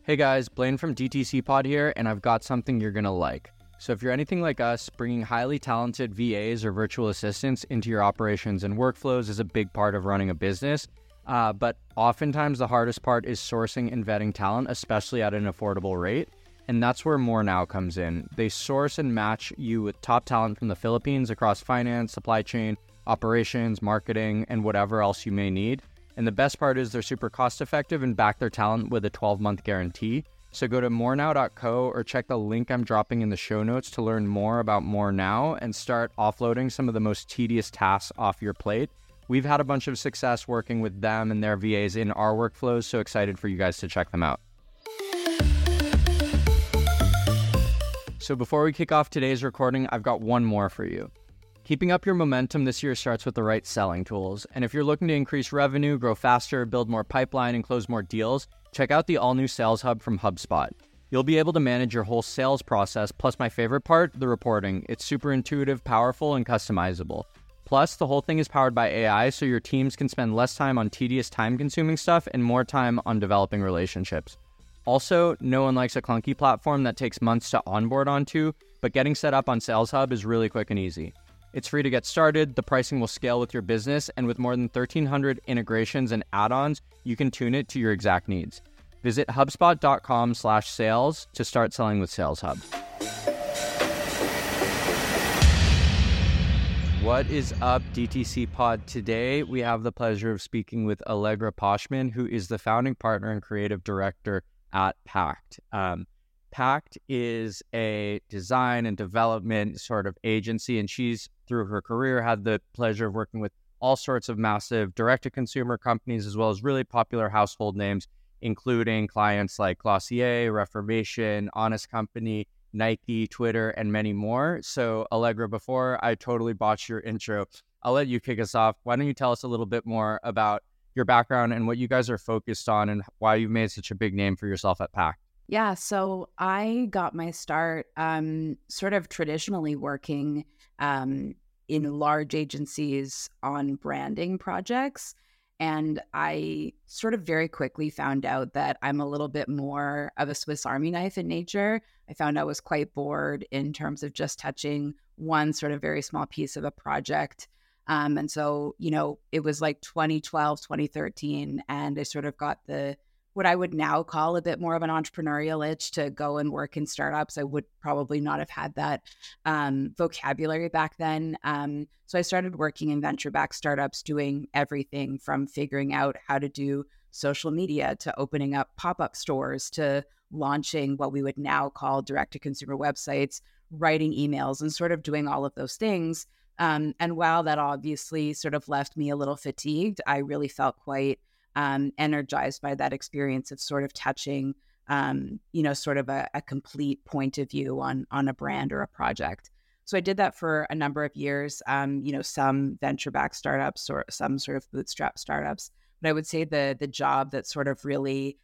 Hey guys, Blaine from DTC Pod here, and I've got something you're going to like. So if you're anything like us, bringing highly talented VAs or virtual assistants into your operations and workflows is a big part of running a business. But oftentimes the hardest part is sourcing and vetting talent, especially at an affordable rate. And that's where More Now comes in. They source and match you with top talent from the Philippines across finance, supply chain, operations, marketing, and whatever else you may need. And the best part is they're super cost effective and back their talent with a 12-month guarantee. So go to morenow.co or check the link I'm dropping in the show notes to learn more about More Now and start offloading some of the most tedious tasks off your plate. We've had a bunch of success working with them and their VAs in our workflows, so excited for you guys to check them out. So before we kick off today's recording, I've got one more for you. Keeping up your momentum this year starts with the right selling tools. And if you're looking to increase revenue, grow faster, build more pipeline, and close more deals, check out the all-new Sales Hub from HubSpot. You'll be able to manage your whole sales process, plus my favorite part, the reporting. It's super intuitive, powerful, and customizable. Plus, the whole thing is powered by AI, so your teams can spend less time on tedious, time-consuming stuff and more time on developing relationships. Also, no one likes a clunky platform that takes months to onboard onto, but getting set up on Sales Hub is really quick and easy. It's free to get started, the pricing will scale with your business, and with more than 1,300 integrations and add-ons, you can tune it to your exact needs. Visit hubspot.com/sales to start selling with Sales Hub. What is up, DTC Pod? Today, we have the pleasure of speaking with Allegra Poshman, who is the founding partner and creative director at Pact. Pact is a design and development sort of agency, and she's, through her career, had the pleasure of working with all sorts of massive direct-to-consumer companies, as well as really popular household names, including clients like Glossier, Reformation, Honest Company, Nike, Twitter, and many more. So, Allegra, before I totally botch your intro, I'll let you kick us off. Why don't you tell us a little bit more about your background and what you guys are focused on and why you've made such a big name for yourself at Pact? Yeah, so I got my start sort of traditionally working in large agencies on branding projects. And I sort of very quickly found out that I'm a little bit more of a Swiss Army knife in nature. I found I was quite bored in terms of just touching one sort of very small piece of a project. And so, it was like 2012, 2013, and I sort of got what I would now call a bit more of an entrepreneurial itch to go and work in startups. I would probably not have had that vocabulary back then. So I started working in venture-backed startups, doing everything from figuring out how to do social media to opening up pop-up stores to launching what we would now call direct-to-consumer websites, writing emails, and sort of doing all of those things. And while that obviously sort of left me a little fatigued, I really felt quite energized by that experience of sort of touching, sort of a complete point of view on a brand or a project. So I did that for a number of years, some venture-backed startups or some sort of bootstrap startups. But I would say the job that sort of really,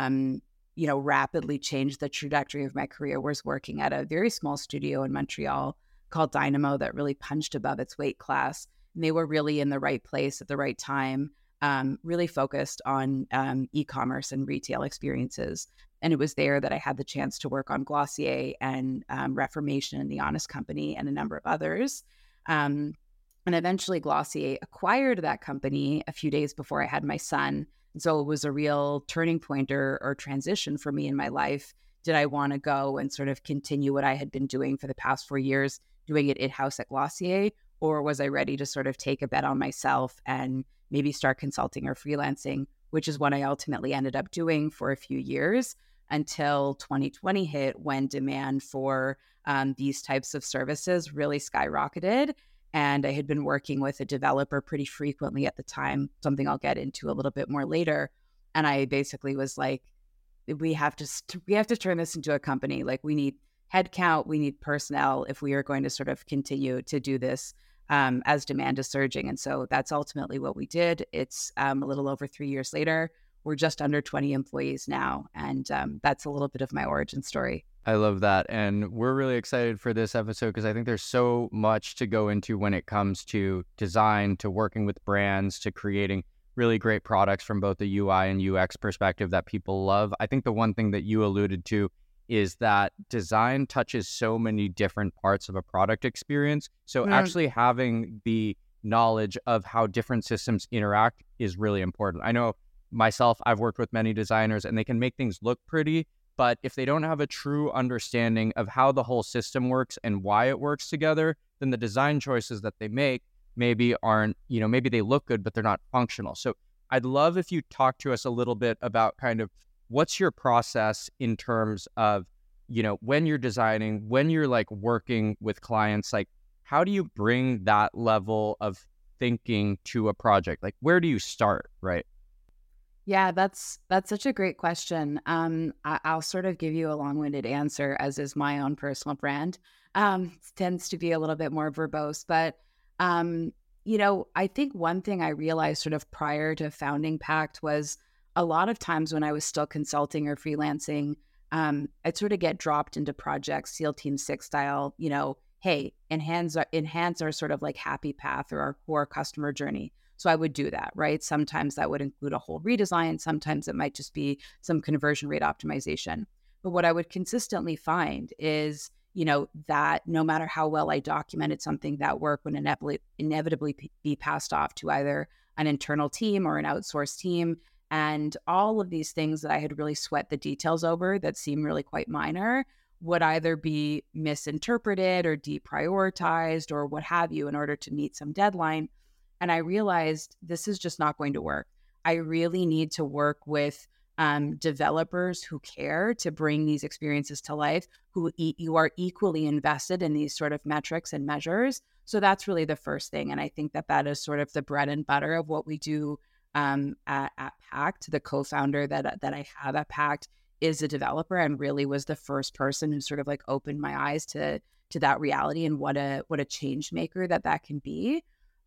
rapidly changed the trajectory of my career was working at a very small studio in Montreal called Dynamo that really punched above its weight class. And they were really in the right place at the right time. Really focused on e-commerce and retail experiences. And it was there that I had the chance to work on Glossier and Reformation and The Honest Company and a number of others. And eventually Glossier acquired that company a few days before I had my son. And so it was a real turning point or transition for me in my life. Did I want to go and sort of continue what I had been doing for the past 4 years, doing it in-house at Glossier? Or was I ready to sort of take a bet on myself and maybe start consulting or freelancing, which is what I ultimately ended up doing for a few years until 2020 hit, when demand for these types of services really skyrocketed. And I had been working with a developer pretty frequently at the time, something I'll get into a little bit more later. And I basically was like, we have to turn this into a company. Like, we need headcount, we need personnel if we are going to sort of continue to do this as demand is surging. And so that's ultimately what we did. It's a little over 3 years later. We're just under 20 employees now. And that's a little bit of my origin story. I love that. And we're really excited for this episode because I think there's so much to go into when it comes to design, to working with brands, to creating really great products from both the UI and UX perspective that people love. I think the one thing that you alluded to is that design touches so many different parts of a product experience. So actually having the knowledge of how different systems interact is really important. I know myself, I've worked with many designers and they can make things look pretty, but if they don't have a true understanding of how the whole system works and why it works together, then the design choices that they make maybe aren't, maybe they look good, but they're not functional. So I'd love if you talk to us a little bit about kind of what's your process in terms of, when you're designing, when you're like working with clients, like how do you bring that level of thinking to a project? Like, where do you start, right? Yeah, that's such a great question. I'll sort of give you a long-winded answer, as is my own personal brand. It tends to be a little bit more verbose, but I think one thing I realized sort of prior to founding Pact was a lot of times when I was still consulting or freelancing, I'd sort of get dropped into projects, SEAL Team 6 style, hey, enhance our sort of like happy path or our core customer journey. So I would do that, right? Sometimes that would include a whole redesign. Sometimes it might just be some conversion rate optimization. But what I would consistently find is, that no matter how well I documented something, that work would inevitably be passed off to either an internal team or an outsourced team. And all of these things that I had really sweat the details over that seem really quite minor would either be misinterpreted or deprioritized or what have you in order to meet some deadline. And I realized this is just not going to work. I really need to work with developers who care to bring these experiences to life, who you are equally invested in these sort of metrics and measures. So that's really the first thing. And I think that is sort of the bread and butter of what we do at Pact. The co-founder that I have at Pact is a developer and really was the first person who sort of like opened my eyes to that reality and what a change maker that can be.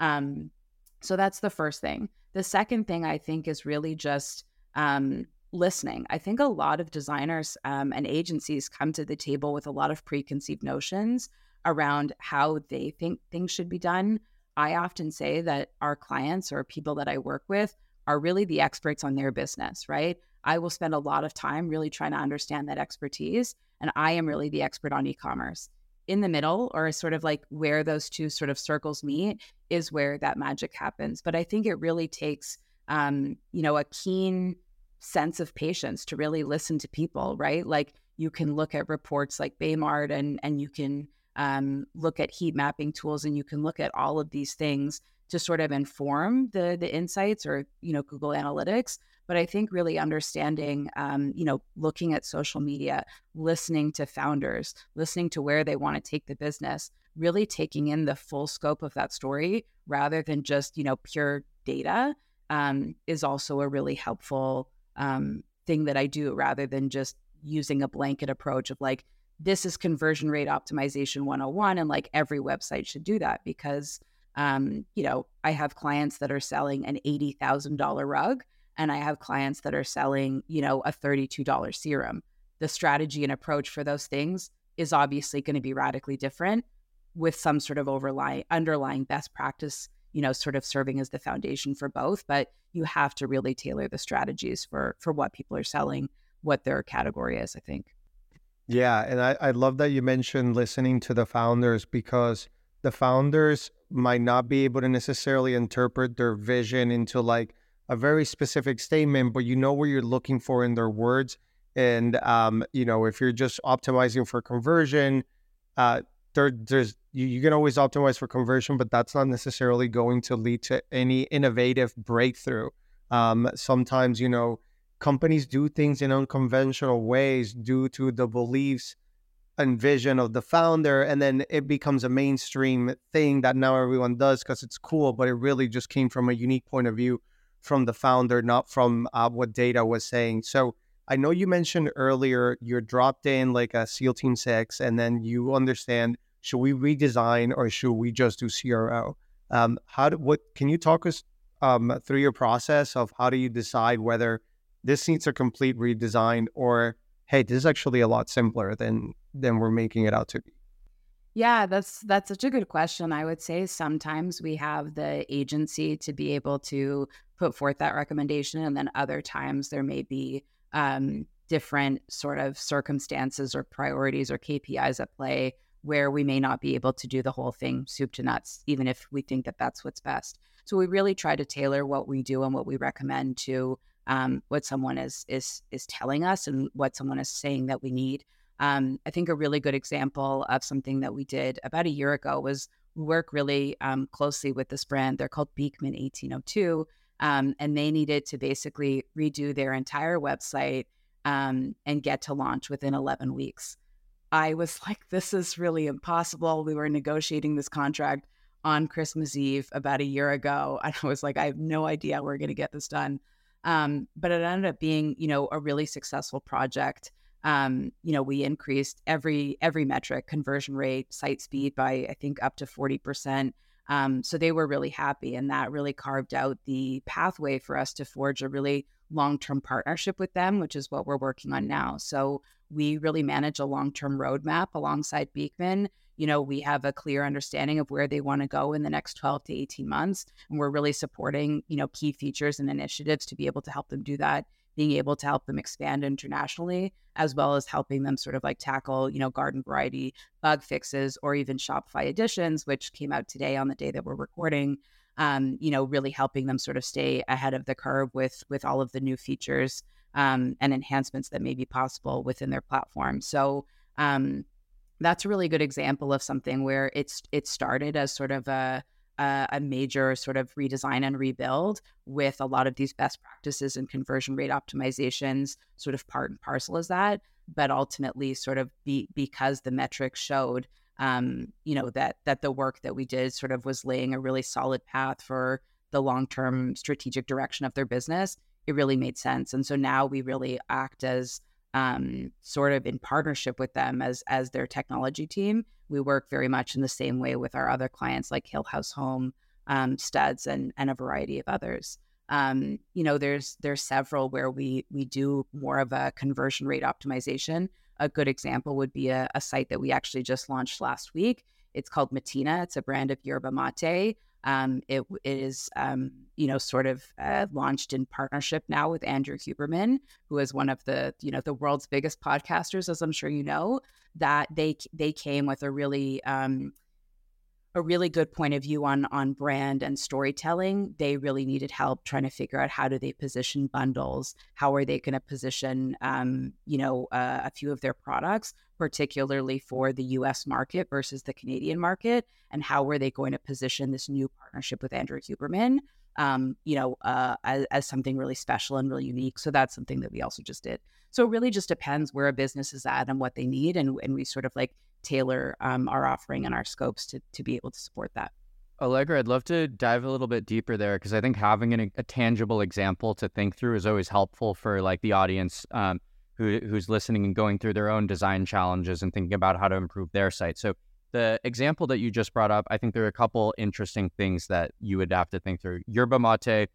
So that's the first thing. The second thing I think is really just listening. I think a lot of designers and agencies come to the table with a lot of preconceived notions around how they think things should be done. I often say that our clients or people that I work with are really the experts on their business, right? I will spend a lot of time really trying to understand that expertise, and I am really the expert on e-commerce. In the middle, or sort of like where those two sort of circles meet, is where that magic happens. But I think it really takes, a keen sense of patience to really listen to people, right? Like you can look at reports like Baymart and you can look at heat mapping tools, and you can look at all of these things to sort of inform the insights or, Google Analytics. But I think really understanding, looking at social media, listening to founders, listening to where they want to take the business, really taking in the full scope of that story rather than just, pure data is also a really helpful thing that I do, rather than just using a blanket approach of like, this is conversion rate optimization 101 and like every website should do that, because, I have clients that are selling an $80,000 rug, and I have clients that are selling, a $32 serum. The strategy and approach for those things is obviously going to be radically different, with some sort of underlying best practice, sort of serving as the foundation for both. But you have to really tailor the strategies for what people are selling, what their category is, I think. Yeah, and I love that you mentioned listening to the founders, because the founders might not be able to necessarily interpret their vision into like a very specific statement, but you know what you're looking for in their words. And, if you're just optimizing for conversion, you can always optimize for conversion, but that's not necessarily going to lead to any innovative breakthrough. Sometimes, companies do things in unconventional ways due to the beliefs and vision of the founder, and then it becomes a mainstream thing that now everyone does because it's cool, but it really just came from a unique point of view from the founder, not from what data was saying. So I know you mentioned earlier you're dropped in like a SEAL Team 6, and then you understand, should we redesign or should we just do CRO? Can you talk us through your process of how do you decide whether this needs a complete redesign, or hey, this is actually a lot simpler than we're making it out to be? Yeah, that's such a good question. I would say sometimes we have the agency to be able to put forth that recommendation. And then other times there may be different sort of circumstances or priorities or KPIs at play where we may not be able to do the whole thing soup to nuts, even if we think that that's what's best. So we really try to tailor what we do and what we recommend to what someone is telling us and what someone is saying that we need. I think a really good example of something that we did about a year ago was we work really closely with this brand. They're called Beekman 1802, and they needed to basically redo their entire website and get to launch within 11 weeks. I was like, this is really impossible. We were negotiating this contract on Christmas Eve about a year ago. And I was like, I have no idea how we're going to get this done. But it ended up being, a really successful project. We increased every metric, conversion rate, site speed by, I think, up to 40%. So they were really happy. And that really carved out the pathway for us to forge a really long-term partnership with them, which is what we're working on now. So we really manage a long-term roadmap alongside Beekman. We have a clear understanding of where they want to go in the next 12 to 18 months. And we're really supporting, key features and initiatives to be able to help them do that, being able to help them expand internationally, as well as helping them sort of like tackle, garden variety bug fixes or even Shopify additions, which came out today on the day that we're recording. Really helping them sort of stay ahead of the curve with all of the new features and enhancements that may be possible within their platform. So that's a really good example of something where it started as sort of a major sort of redesign and rebuild with a lot of these best practices and conversion rate optimizations sort of part and parcel as that, but ultimately sort of because the metrics showed that the work that we did sort of was laying a really solid path for the long-term strategic direction of their business. It really made sense. And so now we really act as sort of in partnership with them as their technology team. We work very much in the same way with our other clients like Hill House Home, Studs, and a variety of others. There's several where we do more of a conversion rate optimization. A good example would be a site that we actually just launched last week. It's called Matina. It's a brand of yerba mate. It is, launched in partnership now with Andrew Huberman, who is one of the world's biggest podcasters, as I'm sure you know. That they came with a really good point of view on brand and storytelling. They really needed help trying to figure out how do they position bundles, how are they going to position, a few of their products, particularly for the U.S. market versus the Canadian market, and how were they going to position this new partnership with Andrew Huberman, as something really special and really unique. So that's something that we also just did. So it really just depends where a business is at and what they need, and we sort of like tailor our offering and our scopes to be able to support that. Allegra, I'd love to dive a little bit deeper there, because I think having a tangible example to think through is always helpful for like the audience who's listening and going through their own design challenges and thinking about how to improve their site. So the example that you just brought up, I think there are a couple interesting things that you would have to think through. Yerba mate,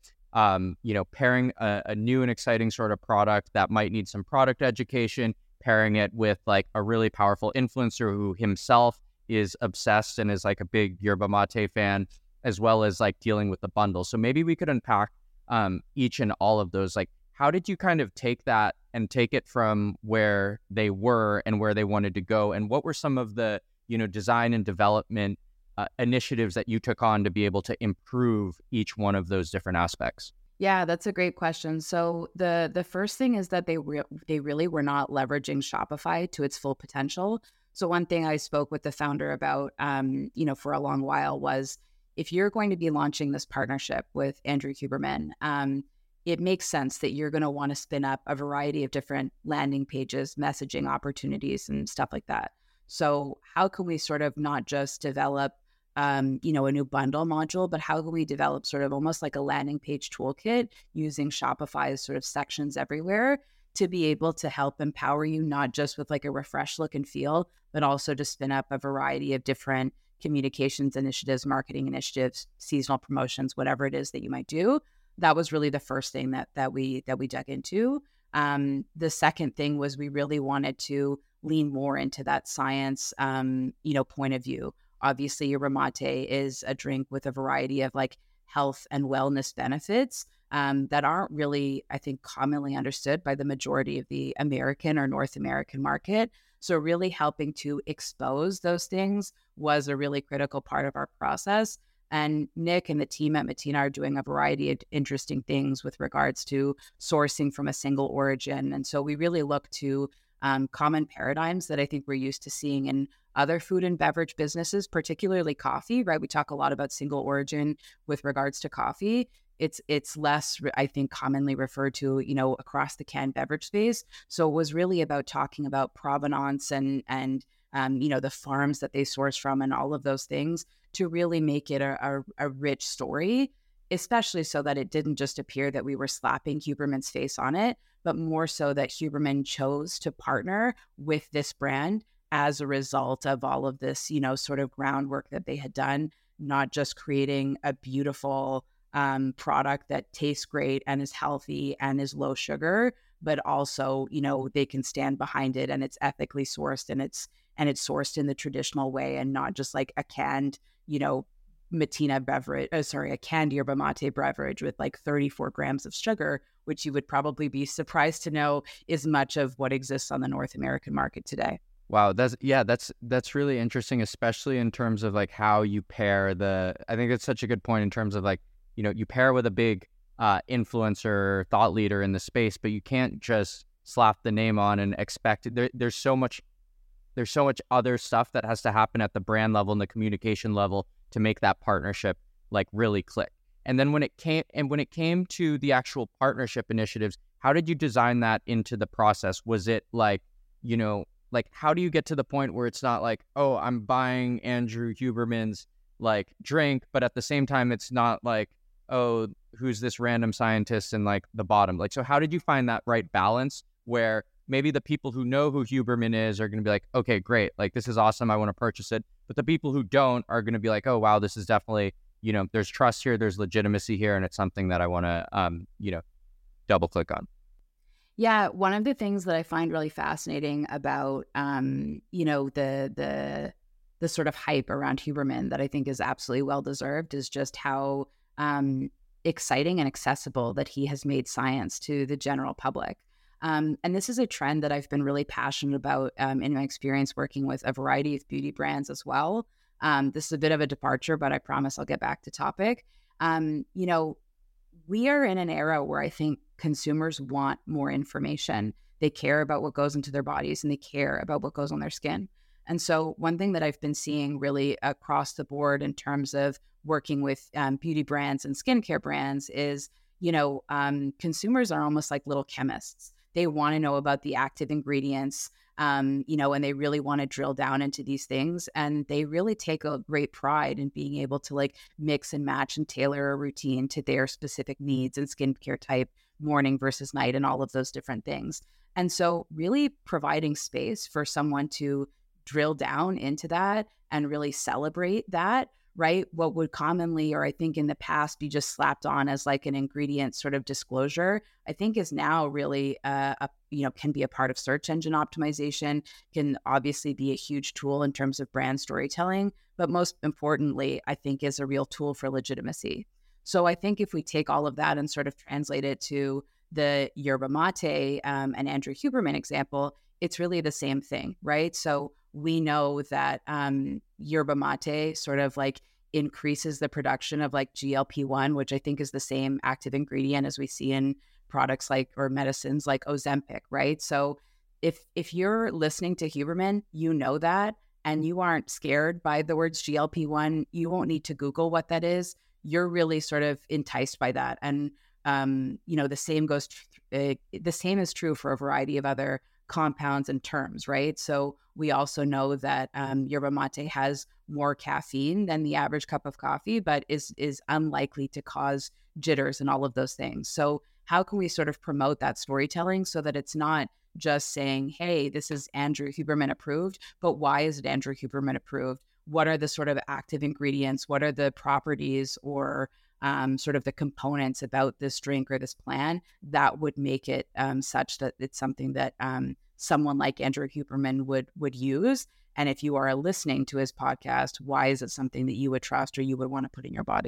pairing a new and exciting sort of product that might need some product education, pairing it with like a really powerful influencer who himself is obsessed and is like a big yerba mate fan, as well as like dealing with the bundle. So maybe we could unpack each and all of those. Like, how did you kind of take that and take it from where they were and where they wanted to go? And what were some of the, design and development initiatives that you took on to be able to improve each one of those different aspects? Yeah, that's a great question. So the first thing is that they really were not leveraging Shopify to its full potential. So one thing I spoke with the founder about, for a long while was, if you're going to be launching this partnership with Andrew Huberman, it makes sense that you're going to want to spin up a variety of different landing pages, messaging opportunities, and stuff like that. So how can we sort of not just develop a new bundle module, but how can we develop sort of almost like a landing page toolkit using Shopify's sort of sections everywhere to be able to help empower you, not just with like a refreshed look and feel, but also to spin up a variety of different communications initiatives, marketing initiatives, seasonal promotions, whatever it is that you might do. That was really the first thing that we dug into. The second thing was we really wanted to lean more into that science, point of view. Obviously, yerba mate is a drink with a variety of like health and wellness benefits. that aren't really, I think, commonly understood by the majority of the American or North American market. So really helping to expose those things was a really critical part of our process. And Nick and the team at Matina are doing a variety of interesting things with regards to sourcing from a single origin. And so we really look to common paradigms that I think we're used to seeing in other food and beverage businesses, particularly coffee, right? We talk a lot about single origin with regards to coffee. It's less, I think, commonly referred to, across the canned beverage space. So it was really about talking about provenance and the farms that they source from and all of those things to really make it a rich story, especially so that it didn't just appear that we were slapping Huberman's face on it, but more so that Huberman chose to partner with this brand as a result of all of this, sort of groundwork that they had done, not just creating a beautiful product that tastes great and is healthy and is low sugar, but also, they can stand behind it and it's ethically sourced and it's sourced in the traditional way and not just like a canned, Matina beverage, a canned yerba mate beverage with like 34 grams of sugar, which you would probably be surprised to know is much of what exists on the North American market today. Wow, that's really interesting, especially in terms of like how you pair I think it's such a good point in terms of like, you pair with a big influencer, thought leader in the space, but you can't just slap the name on and expect it. There's so much other stuff that has to happen at the brand level and the communication level to make that partnership like really click. And then when it came to the actual partnership initiatives, how did you design that into the process? Was it like, like how do you get to the point where it's not like, oh, I'm buying Andrew Huberman's like drink, but at the same time it's not like, oh, who's this random scientist in like the bottom? Like, so how did you find that right balance where maybe the people who know who Huberman is are going to be like, okay, great, like this is awesome, I want to purchase it. But the people who don't are going to be like, oh, wow, this is definitely, there's trust here, there's legitimacy here, and it's something that I want to, double click on. Yeah, one of the things that I find really fascinating about, the sort of hype around Huberman that I think is absolutely well-deserved is just how exciting and accessible that he has made science to the general public. And this is a trend that I've been really passionate about in my experience working with a variety of beauty brands as well. This is a bit of a departure, but I promise I'll get back to topic. We are in an era where I think consumers want more information. They care about what goes into their bodies and they care about what goes on their skin. And so one thing that I've been seeing really across the board in terms of working with beauty brands and skincare brands is, consumers are almost like little chemists. They want to know about the active ingredients, and they really want to drill down into these things. And they really take a great pride in being able to like mix and match and tailor a routine to their specific needs and skincare type, morning versus night, and all of those different things. And so really providing space for someone to drill down into that and really celebrate that, right? What would commonly, or I think in the past, be just slapped on as like an ingredient sort of disclosure, I think is now really, can be a part of search engine optimization, can obviously be a huge tool in terms of brand storytelling, but most importantly, I think is a real tool for legitimacy. So I think if we take all of that and sort of translate it to the yerba mate and Andrew Huberman example, it's really the same thing, right? So we know that yerba mate sort of like increases the production of like GLP-1, which I think is the same active ingredient as we see in products like, or medicines like Ozempic, right? So if you're listening to Huberman, you know that, and you aren't scared by the words GLP-1, you won't need to Google what that is. You're really sort of enticed by that. And, the same is true for a variety of other compounds and terms, right? So we also know that yerba mate has more caffeine than the average cup of coffee, but is unlikely to cause jitters and all of those things. So how can we sort of promote that storytelling so that it's not just saying, hey, this is Andrew Huberman approved, but why is it Andrew Huberman approved? What are the sort of active ingredients? What are the properties or sort of the components about this drink or this plan that would make it such that it's something that someone like Andrew Huberman would use? And if you are listening to his podcast, why is it something that you would trust or you would want to put in your body?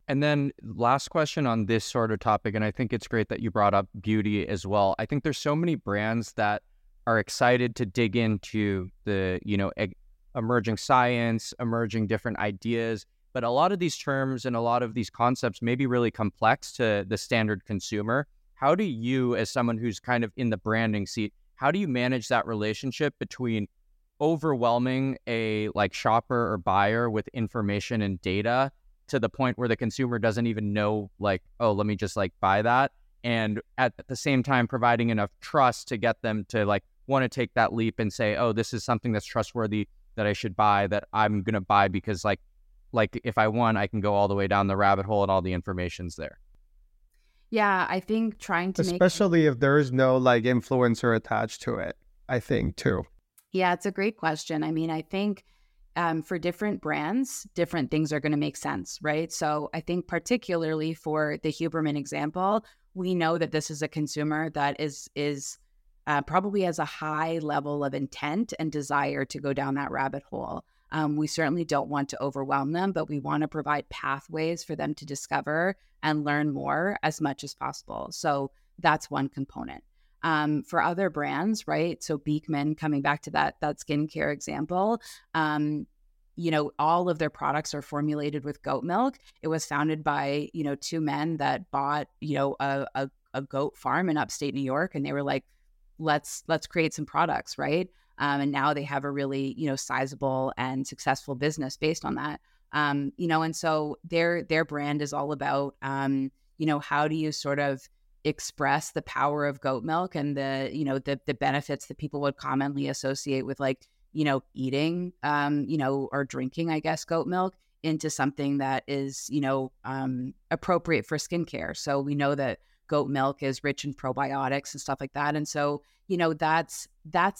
And then last question on this sort of topic, and I think it's great that you brought up beauty as well. I think there's so many brands that are excited to dig into the, emerging science, emerging different ideas. But a lot of these terms and a lot of these concepts may be really complex to the standard consumer. How do you, as someone who's kind of in the branding seat, how do you manage that relationship between overwhelming a shopper or buyer with information and data to the point where the consumer doesn't even know, oh, let me just buy that, and at the same time providing enough trust to get them to want to take that leap and say, oh, this is something that's trustworthy that I should buy, that I'm going to buy because if I want, I can go all the way down the rabbit hole and all the information's there. Yeah, I think trying to especially if there is no influencer attached to it, I think too. Yeah, it's a great question. I mean, I think for different brands, different things are going to make sense, right? So I think particularly for the Huberman example, we know that this is a consumer that is probably has a high level of intent and desire to go down that rabbit hole. We certainly don't want to overwhelm them, but we want to provide pathways for them to discover and learn more as much as possible. So that's one component. For other brands, right? So Beekman, coming back to that skincare example, all of their products are formulated with goat milk. It was founded by, two men that bought, a goat farm in upstate New York, and they were like, let's create some products, right? And now they have a really, sizable and successful business based on that. And so their brand is all about, how do you sort of express the power of goat milk and the benefits that people would commonly associate with eating, or drinking, I guess, goat milk into something that is, appropriate for skincare. So we know that goat milk is rich in probiotics and stuff like that. And so, that's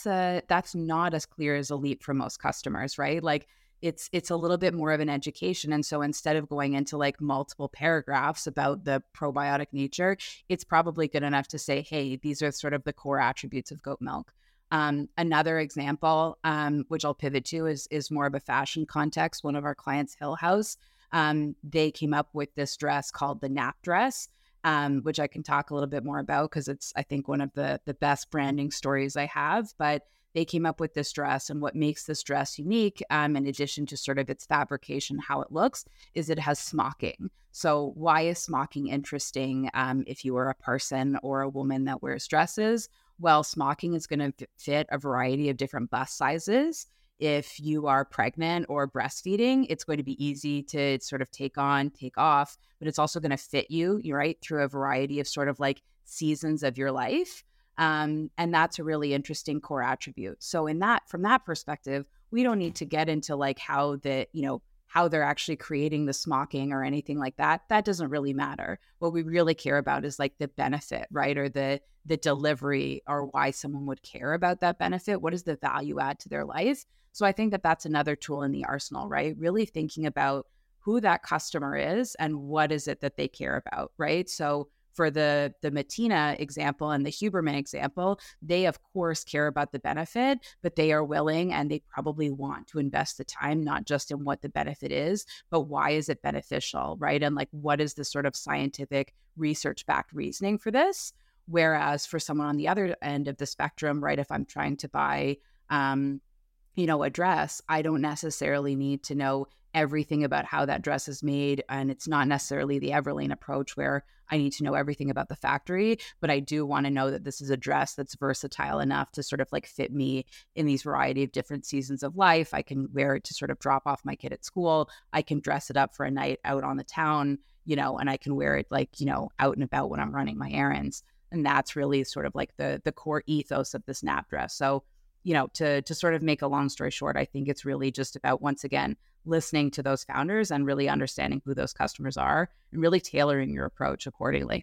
not as clear as a leap for most customers, right? It's a little bit more of an education. And so instead of going into multiple paragraphs about the probiotic nature, it's probably good enough to say, hey, these are sort of the core attributes of goat milk. Another example, which I'll pivot to, is more of a fashion context. One of our clients, Hill House, they came up with this dress called the Nap dress, which I can talk a little bit more about because it's, I think, one of the best branding stories I have. But they came up with this dress, and what makes this dress unique, in addition to sort of its fabrication, how it looks, is it has smocking. So why is smocking interesting if you are a person or a woman that wears dresses? Well, smocking is going to fit a variety of different bust sizes. If you are pregnant or breastfeeding, it's going to be easy to sort of take on, take off, but it's also going to fit you, right, through a variety of sort of seasons of your life. And that's a really interesting core attribute. So from that perspective, we don't need to get into how they're actually creating the smocking or anything like that. That doesn't really matter. What we really care about is the benefit, right? Or the delivery, or why someone would care about that benefit. What is the value add to their life? So I think that that's another tool in the arsenal, right? Really thinking about who that customer is and what is it that they care about, right? So for the Matina example and the Huberman example, they of course care about the benefit, but they are willing and they probably want to invest the time, not just in what the benefit is, but why is it beneficial, right? And what is the sort of scientific research-backed reasoning for this? Whereas for someone on the other end of the spectrum, right, if I'm trying to buy, a dress, I don't necessarily need to know everything about how that dress is made. And it's not necessarily the Everlane approach where I need to know everything about the factory, but I do want to know that this is a dress that's versatile enough to sort of fit me in these variety of different seasons of life. I can wear it to sort of drop off my kid at school. I can dress it up for a night out on the town, and I can wear it out and about when I'm running my errands. And that's really sort of the core ethos of this Nap dress. So, to sort of make a long story short, I think it's really just about, once again, listening to those founders and really understanding who those customers are and really tailoring your approach accordingly.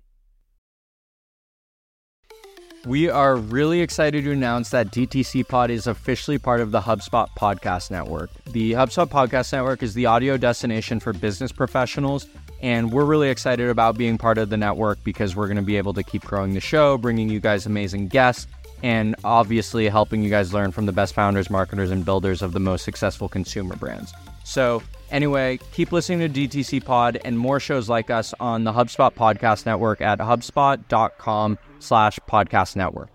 We are really excited to announce that DTC Pod is officially part of the HubSpot Podcast Network. The HubSpot Podcast Network is the audio destination for business professionals, and we're really excited about being part of the network because we're going to be able to keep growing the show, bringing you guys amazing guests, and obviously helping you guys learn from the best founders, marketers, and builders of the most successful consumer brands. So Anyway, keep listening to DTC Pod and more shows like us on the HubSpot Podcast Network at hubspot.com/podcast network.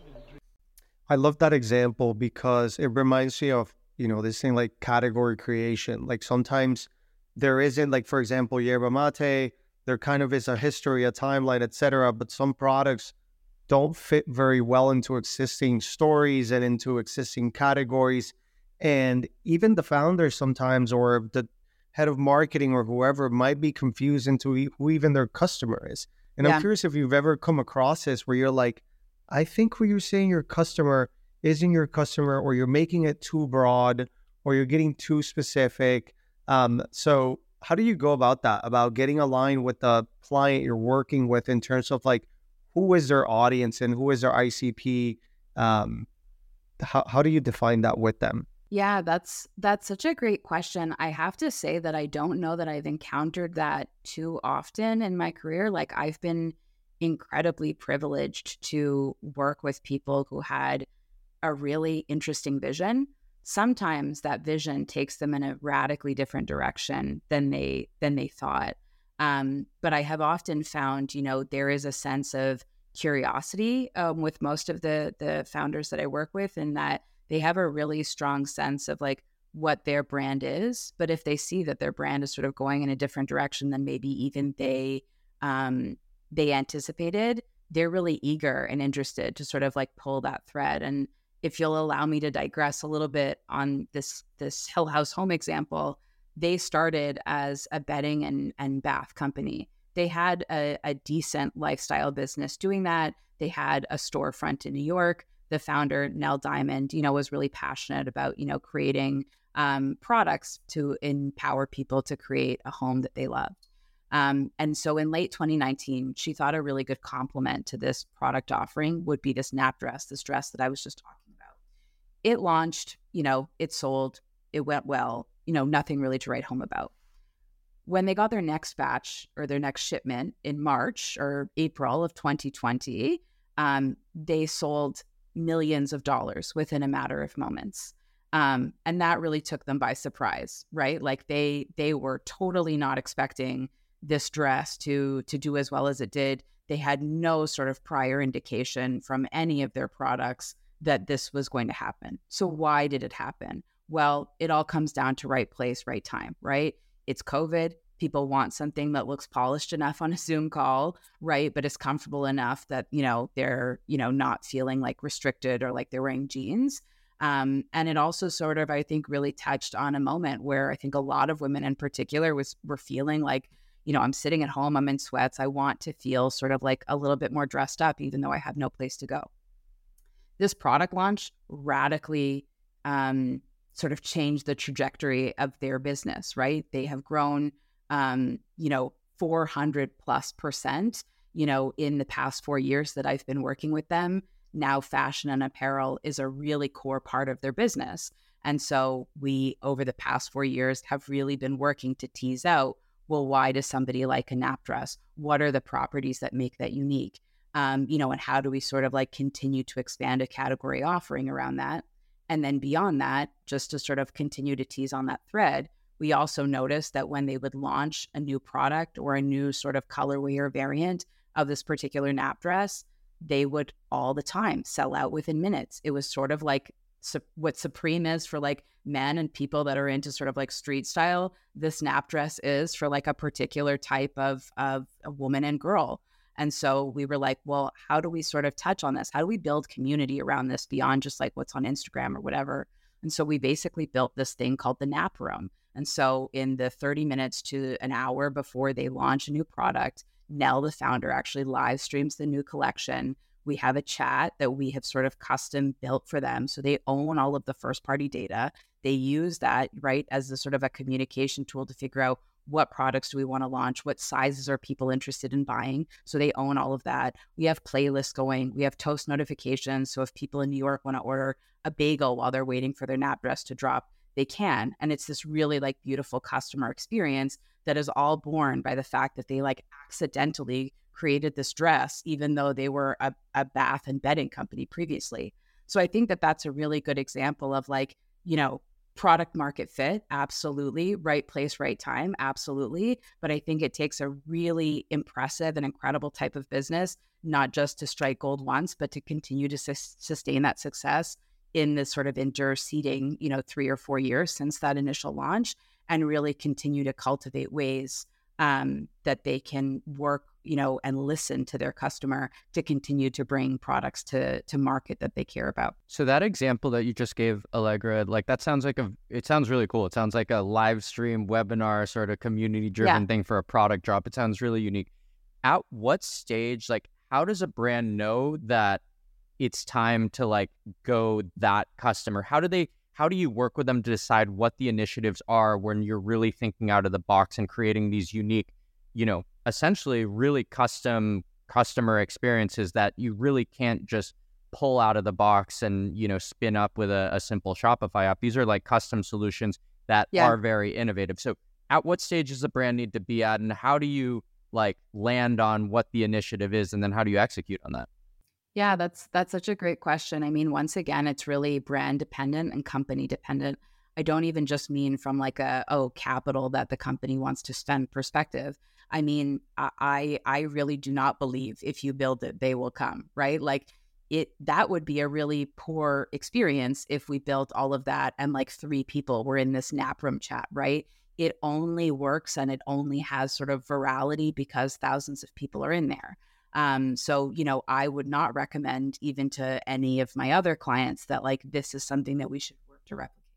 I love that example because it reminds me of, this thing like category creation. Like sometimes there isn't, like, for example, yerba mate, there kind of is a history, a timeline, etc. But some products don't fit very well into existing stories and into existing categories. And even the founders sometimes, or the head of marketing or whoever, might be confused into who even their customer is. And I'm curious if you've ever come across this where you're like, I think when you're saying your customer isn't your customer, or you're making it too broad, or you're getting too specific. So how do you go about that, about getting aligned with the client you're working with in terms of like, who is their audience and who is their ICP? How do you define that with them? Yeah, that's such a great question. I have to say that I don't know that I've encountered that too often in my career. Like, I've been incredibly privileged to work with people who had a really interesting vision. Sometimes that vision takes them in a radically different direction than they thought. But I have often found, there is a sense of curiosity with most of the founders that I work with, in that they have a really strong sense of like what their brand is. But if they see that their brand is sort of going in a different direction than maybe even they anticipated, they're really eager and interested to sort of like pull that thread. And if you'll allow me to digress a little bit on this Hill House Home example, they started as a bedding and bath company. They had a decent lifestyle business doing that. They had a storefront in New York. The founder, Nell Diamond, was really passionate about, creating products to empower people to create a home that they loved. And so in late 2019, she thought a really good complement to this product offering would be this nap dress, this dress that I was just talking about. It launched, it sold, it went well, nothing really to write home about. When they got their next batch or their next shipment in March or April of 2020, they sold millions of dollars within a matter of moments. And that really took them by surprise, right? Like they were totally not expecting this dress to do as well as it did. They had no sort of prior indication from any of their products that this was going to happen. So why did it happen? Well, it all comes down to right place, right time, right? It's COVID. People want something that looks polished enough on a Zoom call, right? But it's comfortable enough that, they're, not feeling like restricted or like they're wearing jeans. And it also sort of, I think, really touched on a moment where I think a lot of women in particular were feeling like, I'm sitting at home, I'm in sweats. I want to feel sort of like a little bit more dressed up, even though I have no place to go. This product launch radically sort of changed the trajectory of their business, right? They have grown 400+%, in the past 4 years that I've been working with them. Now fashion and apparel is a really core part of their business. And so we, over the past 4 years, have really been working to tease out, well, why does somebody like a nap dress? What are the properties that make that unique? And how do we sort of like continue to expand a category offering around that? And then beyond that, just to sort of continue to tease on that thread, we also noticed that when they would launch a new product or a new sort of colorway or variant of this particular nap dress, they would all the time sell out within minutes. It was sort of like what Supreme is for like men and people that are into sort of like street style. This nap dress is for like a particular type of a woman and girl. And so we were like, well, how do we sort of touch on this? How do we build community around this beyond just like what's on Instagram or whatever? And so we basically built this thing called the Nap Room. And so in the 30 minutes to an hour before they launch a new product, Nell, the founder, actually live streams the new collection. We have a chat that we have sort of custom built for them. So they own all of the first party data. They use that, right, as a sort of a communication tool to figure out what products do we want to launch? What sizes are people interested in buying? So they own all of that. We have playlists going. We have toast notifications. So if people in New York want to order a bagel while they're waiting for their nap dress to drop, they can. And it's this really like beautiful customer experience that is all born by the fact that they like accidentally created this dress, even though they were a bath and bedding company previously. So I think that that's a really good example of like, Product market fit, absolutely. Right place, right time, absolutely. But I think it takes a really impressive and incredible type of business, not just to strike gold once, but to continue to sustain that success in this sort of interceding, 3 or 4 years since that initial launch, and really continue to cultivate ways that they can work, and listen to their customer to continue to bring products to market that they care about. So that example that you just gave, Allegra, like that sounds like it sounds really cool. It sounds like a live stream webinar sort of community driven thing for a product drop. It sounds really unique. At what stage, like how does a brand know that it's time to like go that customer? How do you work with them to decide what the initiatives are when you're really thinking out of the box and creating these unique, essentially really custom customer experiences that you really can't just pull out of the box and, spin up with a simple Shopify app? These are like custom solutions that are very innovative. So at what stage does the brand need to be at, and how do you like land on what the initiative is, and then how do you execute on that? Yeah, that's such a great question. I mean, once again, it's really brand dependent and company dependent. I don't even just mean from like capital that the company wants to spend perspective. I mean, I really do not believe if you build it, they will come, right? Like that would be a really poor experience if we built all of that and like 3 people were in this nap room chat, right? It only works and it only has sort of virality because thousands of people are in there. So, I would not recommend even to any of my other clients that like, this is something that we should work to replicate.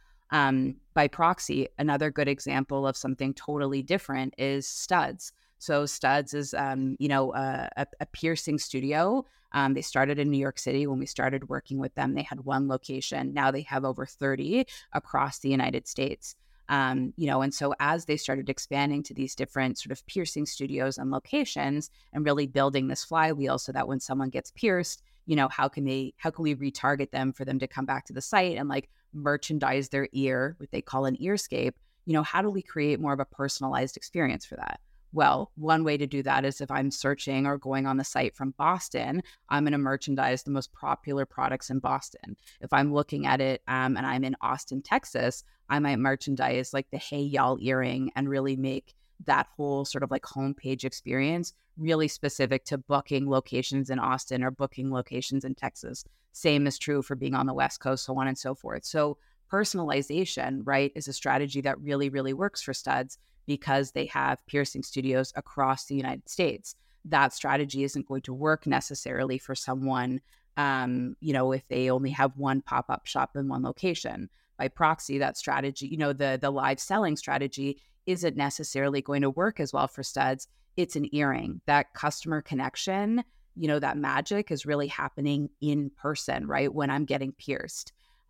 By proxy, another good example of something totally different is Studs. So Studs is, a piercing studio. They started in New York City. When we started working with them, they had 1 location. Now they have over 30 across the United States. And so as they started expanding to these different sort of piercing studios and locations and really building this flywheel so that when someone gets pierced, how can we retarget them for them to come back to the site and like merchandise their ear, what they call an earscape, how do we create more of a personalized experience for that? Well, one way to do that is if I'm searching or going on the site from Boston, I'm going to merchandise the most popular products in Boston. If I'm looking at it and I'm in Austin, Texas, I might merchandise like the Hey Y'all earring and really make that whole sort of like homepage experience really specific to booking locations in Austin or booking locations in Texas. Same is true for being on the West Coast, so on and so forth. So personalization, right, is a strategy that really, really works for Studs because they have piercing studios across the United States. That strategy isn't going to work necessarily for someone, if they only have 1 pop-up shop in 1 location. By proxy, that strategy, the live selling strategy isn't necessarily going to work as well for Studs. It's an earring. That customer connection, that magic is really happening in person, right? When I'm getting pierced.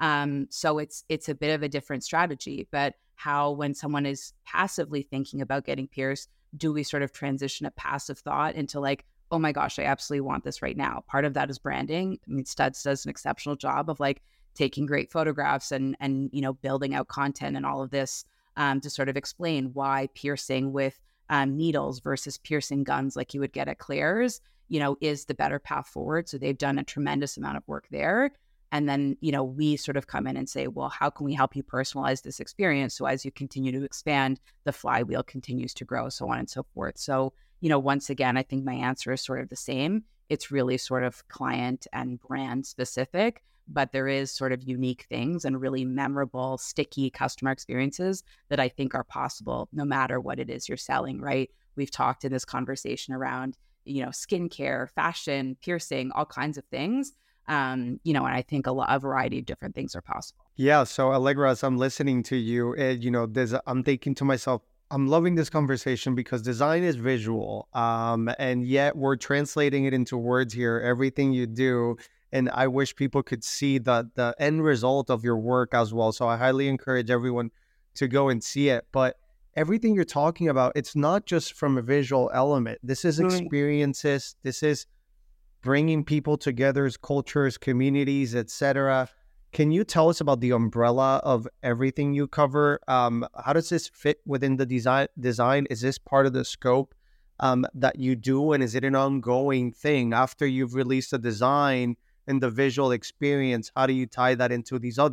So it's a bit of a different strategy, but how when someone is passively thinking about getting pierced, do we sort of transition a passive thought into like, oh my gosh, I absolutely want this right now? Part of that is branding. I mean, Studs does an exceptional job of like taking great photographs and building out content and all of this to sort of explain why piercing with needles versus piercing guns like you would get at Claire's, is the better path forward. So they've done a tremendous amount of work there. And then, we sort of come in and say, well, how can we help you personalize this experience? So as you continue to expand, the flywheel continues to grow, so on and so forth. So, once again, I think my answer is sort of the same. It's really sort of client and brand specific, but there is sort of unique things and really memorable, sticky customer experiences that I think are possible no matter what it is you're selling, right? We've talked in this conversation around, skincare, fashion, piercing, all kinds of things. And I think a variety of different things are possible. Yeah. So Allegra, as I'm listening to you, I'm thinking to myself, I'm loving this conversation because design is visual. And yet we're translating it into words here, everything you do. And I wish people could see the end result of your work as well. So I highly encourage everyone to go and see it. But everything you're talking about, it's not just from a visual element. This is experiences. This is bringing people together, cultures, communities, etc. Can you tell us about the umbrella of everything you cover? How does this fit within the design? Is this part of the scope that you do? And is it an ongoing thing after you've released a design and the visual experience? How do you tie that into these other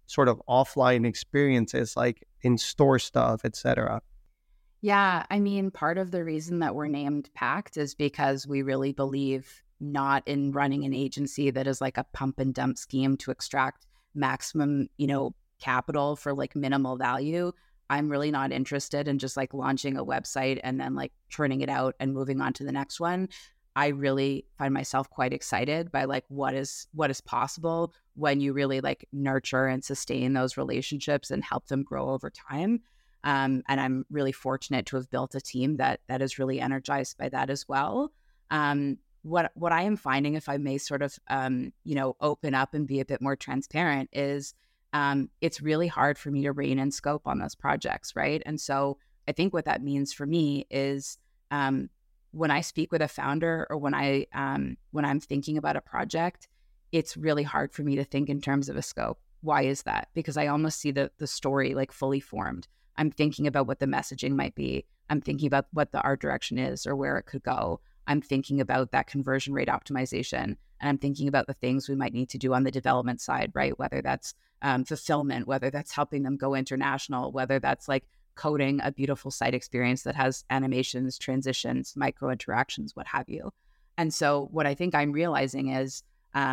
sort of offline experiences, like in-store stuff, etc.? Yeah, I mean, part of the reason that we're named Pact is because we really believe not in running an agency that is like a pump and dump scheme to extract maximum, capital for like minimal value. I'm really not interested in just like launching a website and then like churning it out and moving on to the next one. I really find myself quite excited by like what is possible when you really like nurture and sustain those relationships and help them grow over time. And I'm really fortunate to have built a team that is really energized by that as well. What I am finding, if I may sort of open up and be a bit more transparent, is it's really hard for me to rein in scope on those projects, right? And so I think what that means for me is when I speak with a founder or when I'm thinking about a project, it's really hard for me to think in terms of a scope. Why is that? Because I almost see the story like fully formed. I'm thinking about what the messaging might be. I'm thinking about what the art direction is or where it could go. I'm thinking about that conversion rate optimization. And I'm thinking about the things we might need to do on the development side, right? Whether that's fulfillment, whether that's helping them go international, whether that's like coding a beautiful site experience that has animations, transitions, micro interactions, what have you. And so what I think I'm realizing is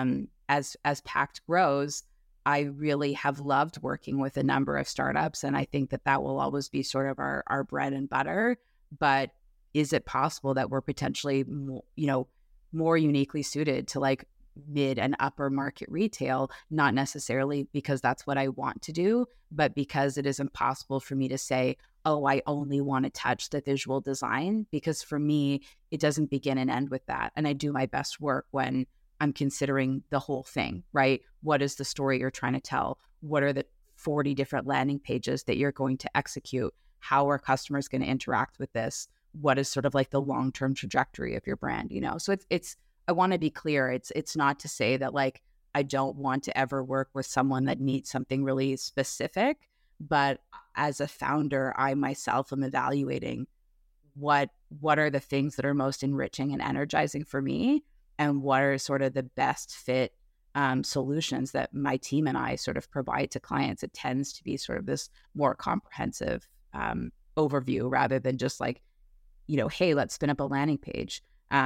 as Pact grows, I really have loved working with a number of startups. And I think that will always be sort of our bread and butter. But is it possible that we're potentially, more uniquely suited to like mid and upper market retail, not necessarily because that's what I want to do, but because it is impossible for me to say, oh, I only want to touch the visual design, because for me, it doesn't begin and end with that. And I do my best work when I'm considering the whole thing, right? What is the story you're trying to tell? What are the 40 different landing pages that you're going to execute? How are customers going to interact with this? What is sort of like the long-term trajectory of your brand, So it's I want to be clear. It's not to say that like I don't want to ever work with someone that needs something really specific, but as a founder, I myself am evaluating what are the things that are most enriching and energizing for me, and what are sort of the best fit solutions that my team and I sort of provide to clients. It tends to be sort of this more comprehensive overview rather than just like, hey, let's spin up a landing page.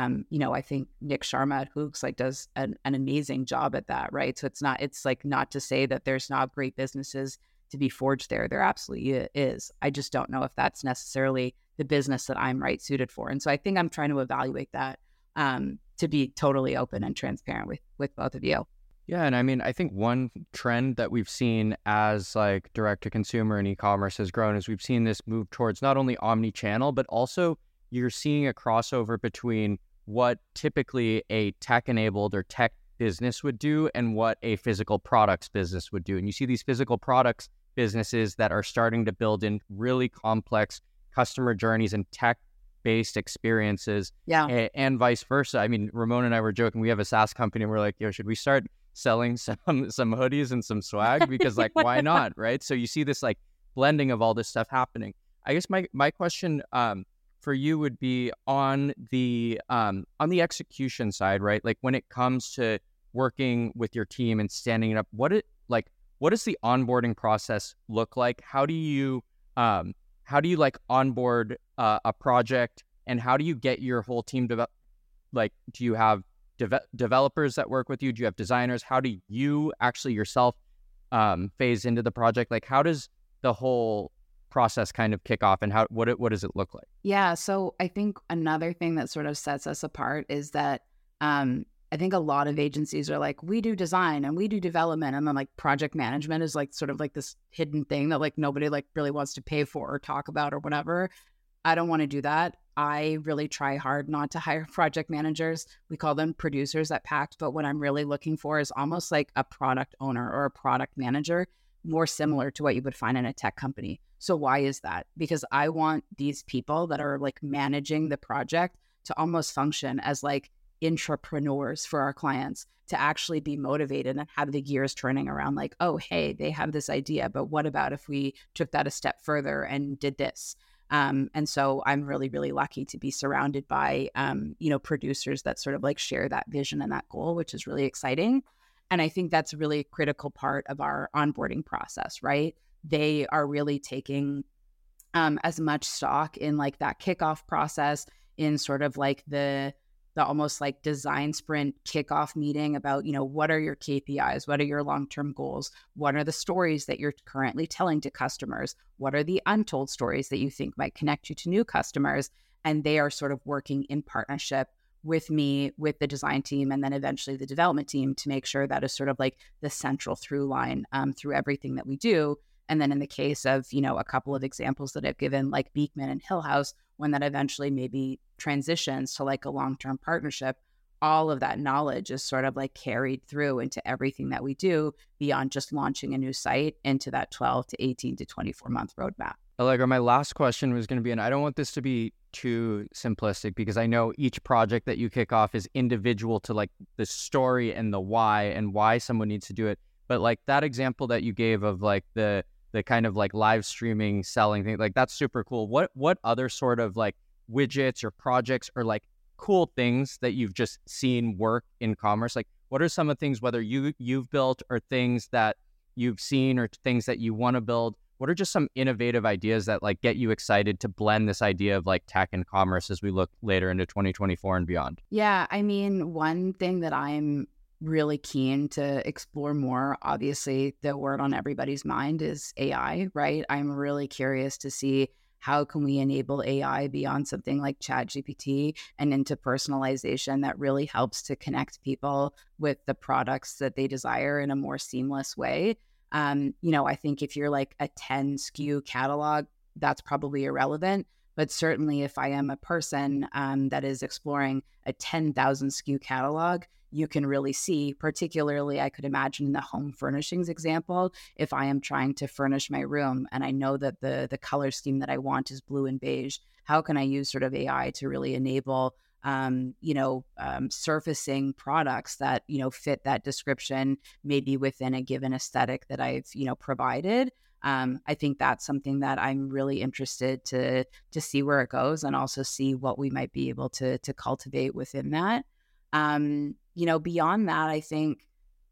I think Nick Sharma at Hooks like does an amazing job at that, right? So it's like not to say that there's not great businesses to be forged there. There absolutely is. I just don't know if that's necessarily the business that I'm right suited for. And so I think I'm trying to evaluate that to be totally open and transparent with both of you. Yeah, and I mean, I think one trend that we've seen as like direct to consumer and e-commerce has grown is we've seen this move towards not only omni-channel, but also you're seeing a crossover between what typically a tech-enabled or tech business would do and what a physical products business would do. And you see these physical products businesses that are starting to build in really complex customer journeys and tech-based experiences, and vice versa. I mean, Ramon and I were joking, we have a SaaS company and we're like, should we start selling some hoodies and some swag? Because like, why not, right? So you see this like blending of all this stuff happening. I guess my question for you would be on the execution side, right? Like when it comes to working with your team and standing it up, what does the onboarding process look like? How do you like onboard a project, and how do you get your whole team do you have developers that work with you? Do you have designers? How do you actually yourself phase into the project? Like how does the whole process kind of kick off, and what does it look like? Yeah, so I think another thing that sort of sets us apart is that I think a lot of agencies are like, we do design and we do development, and then like project management is like sort of like this hidden thing that like nobody like really wants to pay for or talk about or whatever. I don't want to do that. I really try hard not to hire project managers. We call them producers at Pact, but what I'm really looking for is almost like a product owner or a product manager, more similar to what you would find in a tech company. So why is that? Because I want these people that are like managing the project to almost function as like intrapreneurs for our clients, to actually be motivated and have the gears turning around like, oh, hey, they have this idea, but what about if we took that a step further and did this? And so I'm really, really lucky to be surrounded by, producers that sort of like share that vision and that goal, which is really exciting. And I think that's really a critical part of our onboarding process, right? They are really taking as much stock in like that kickoff process, in sort of like the almost like design sprint kickoff meeting about, what are your KPIs? What are your long-term goals? What are the stories that you're currently telling to customers? What are the untold stories that you think might connect you to new customers? And they are sort of working in partnership with me, with the design team, and then eventually the development team to make sure that is sort of like the central through line through everything that we do. And then in the case of, a couple of examples that I've given, like Beekman and Hill House, when that eventually maybe transitions to like a long-term partnership, all of that knowledge is sort of like carried through into everything that we do beyond just launching a new site into that 12 to 18 to 24 month roadmap. Allegra, my last question was going to be, and I don't want this to be too simplistic because I know each project that you kick off is individual to like the story and the why and why someone needs to do it. But like that example that you gave of like the kind of like live streaming selling thing, like that's super cool. What other sort of like widgets or projects or like cool things that you've just seen work in commerce? Like what are some of the things, whether you've built or things that you've seen or things that you want to build? What are just some innovative ideas that like get you excited to blend this idea of like tech and commerce as we look later into 2024 and beyond? Yeah, I mean, one thing that I'm really keen to explore more, obviously the word on everybody's mind is AI, right? I'm really curious to see how can we enable AI beyond something like ChatGPT and into personalization that really helps to connect people with the products that they desire in a more seamless way. I think if you're like a 10 SKU catalog, that's probably irrelevant. But certainly if I am a person that is exploring a 10,000 SKU catalog, you can really see, particularly I could imagine in the home furnishings example, if I am trying to furnish my room and I know that the color scheme that I want is blue and beige, how can I use sort of AI to really enable surfacing products that, fit that description, maybe within a given aesthetic that I've, provided. I think that's something that I'm really interested to see where it goes and also see what we might be able to cultivate within that. Beyond that, I think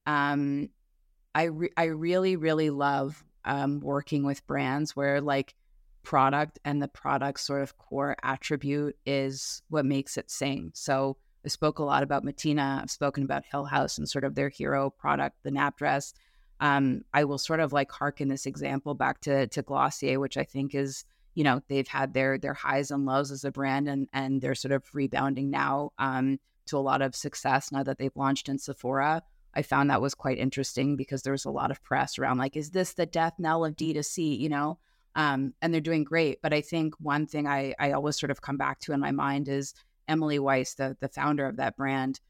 I really, really love working with brands where like product and the product's sort of core attribute is what makes it sing. So I spoke a lot about Matina. I've spoken about Hill House and sort of their hero product, the nap dress. I will sort of like harken this example back to Glossier, which I think is, they've had their highs and lows as a brand and they're sort of rebounding now to a lot of success now that they've launched in Sephora. I found that was quite interesting because there was a lot of press around like, is this the death knell of D2C, and they're doing great. But I think one thing I always sort of come back to in my mind is Emily Weiss, the founder of that brand.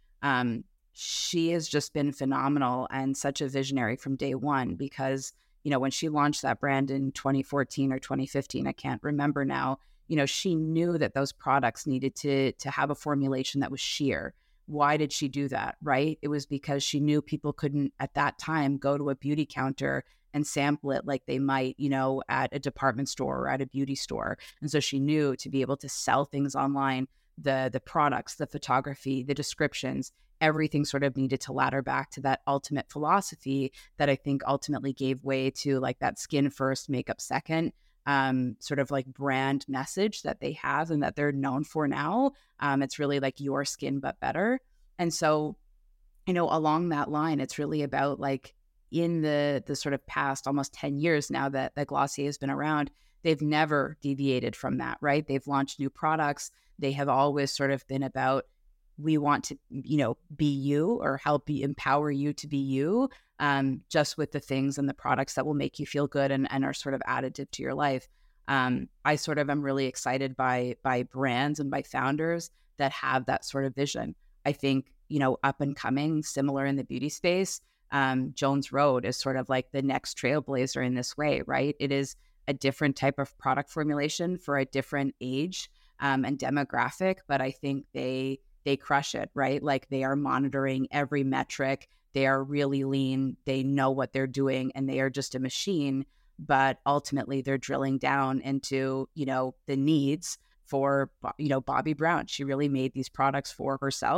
She has just been phenomenal and such a visionary from day one because, when she launched that brand in 2014 or 2015, I can't remember now, she knew that those products needed to have a formulation that was sheer. Why did she do that, right? It was because she knew people couldn't at that time go to a beauty counter and sample it like they might, at a department store or at a beauty store. And so she knew to be able to sell things online, the products, the photography, the descriptions, everything sort of needed to ladder back to that ultimate philosophy that I think ultimately gave way to like that skin first, makeup second, sort of like brand message that they have and that they're known for now. It's really like your skin, but better. And so, along that line, it's really about like in the sort of past almost 10 years now that Glossier has been around, they've never deviated from that, right? They've launched new products. They have always sort of been about, we want to, be you or help empower you to be you, just with the things and the products that will make you feel good and are sort of additive to your life. I sort of am really excited by brands and by founders that have that sort of vision. I think, up and coming, similar in the beauty space, Jones Road is sort of like the next trailblazer in this way, right? It is a different type of product formulation for a different age and demographic, but I think they crush it, right? Like they are monitoring every metric. They are really lean. They know what they're doing and they are just a machine. But ultimately they're drilling down into, the needs for, Bobbi Brown. She really made these products for herself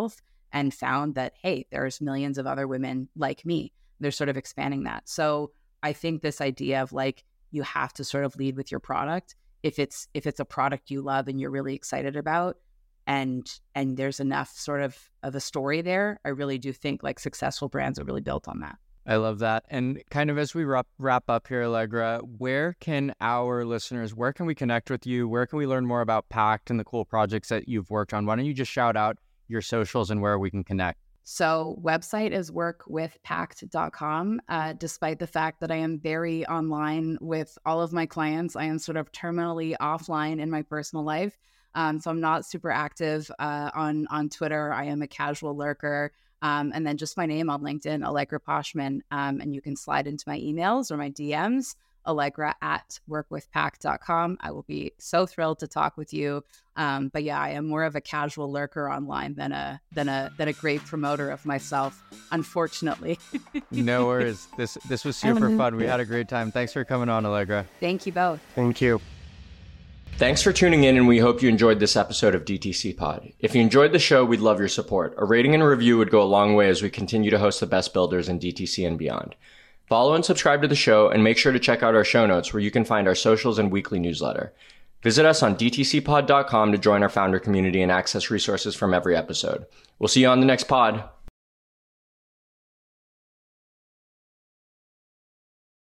and found that, hey, there's millions of other women like me. They're sort of expanding that. So I think this idea of like, you have to sort of lead with your product. If it's a product you love and you're really excited about, and there's enough sort of a story there, I really do think like successful brands are really built on that. I love that. And kind of as we wrap up here, Allegra, where can our listeners, where can we connect with you? Where can we learn more about Pact and the cool projects that you've worked on? Why don't you just shout out your socials and where we can connect? So website is workwithpact.com. Despite the fact that I am very online with all of my clients, I am sort of terminally offline in my personal life. So I'm not super active on Twitter. I am a casual lurker. And then just my name on LinkedIn, Allegra Poshman. And you can slide into my emails or my DMs, Allegra@workwithpact.com. I will be so thrilled to talk with you. But yeah, I am more of a casual lurker online than a great promoter of myself, unfortunately. No worries. This was super fun. We had a great time. Thanks for coming on, Allegra. Thank you both. Thank you. Thanks for tuning in, and we hope you enjoyed this episode of DTC Pod. If you enjoyed the show, we'd love your support. A rating and a review would go a long way as we continue to host the best builders in DTC and beyond. Follow and subscribe to the show, and make sure to check out our show notes where you can find our socials and weekly newsletter. Visit us on dtcpod.com to join our founder community and access resources from every episode. We'll see you on the next pod.